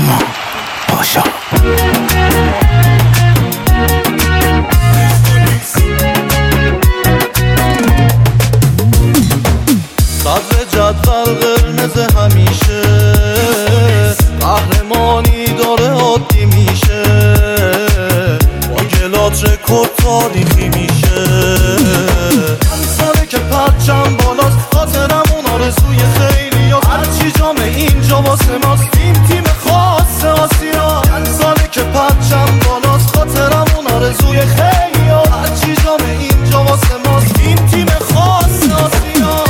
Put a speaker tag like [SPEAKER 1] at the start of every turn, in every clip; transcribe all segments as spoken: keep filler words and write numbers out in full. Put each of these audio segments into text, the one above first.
[SPEAKER 1] نیما پاشا.
[SPEAKER 2] صدر جدول قرمز همیشه، قهرمانی داره عادی میشه، با گلات رکورد تاریخی میشه. چند ساله که پرچم بالاست، خاطرمون آرزوی خیلی ها، هرچی جام اینجا واسه ماست، تیم تیم خاص آسیا. چند ساله که پرچم بالاست، خاطرمون آرزوی خیلی ها، هرچی جام اینجا واسه ماست، تیم تیم خاص آسیا.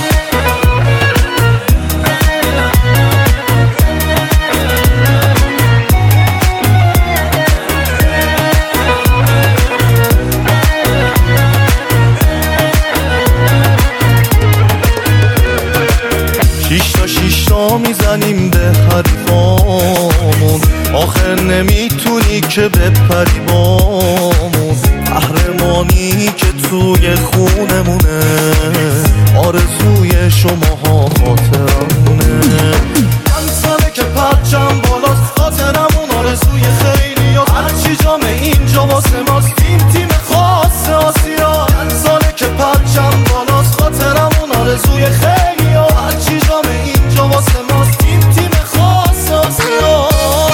[SPEAKER 2] شیشتا شیشتا میزنیم به حریفامون، آخر نمیتونی که بپری بامون. قهرمانی که توی خونمونه، آرزوی شماها خاطرمونه. چند ساله که پرچم بالاست، خاطرمون آرزوی خیلی ها، هرچی جام اینجا واسه ماست، تیم تیم خاص آسیا. چند ساله که پرچم بالاست، خاطرمون آرزوی خیلی ها، هرچی جام اینجا واسه ماست، تیم تیم خاص آسیا.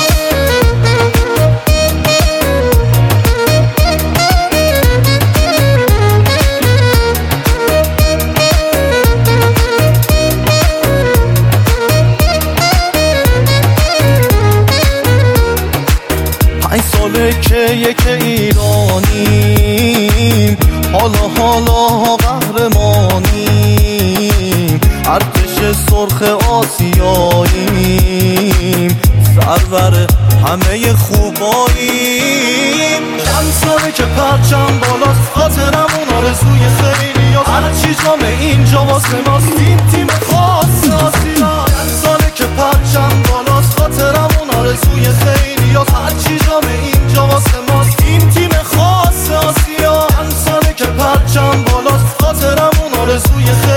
[SPEAKER 2] پنج ساله که یک ایرانیم، حالا حالا قهرمانیم، ارتش سرخ آسیاییم، سرور همه خوباییم. چند ساله که پرچم بالاست، خاطرمون آرزوی خیلی ها، هرچی جام اینجا واسه ماست، تیم تیم خاص آسیا. چند ساله که پرچم بالاست، خاطرمون آرزوی خیلی ها، هرچی جام اینجا واسه ماست، تیم تیم خاص آسیا. چند ساله که پرچم بالاست، خاطرمون آرزوی خیلی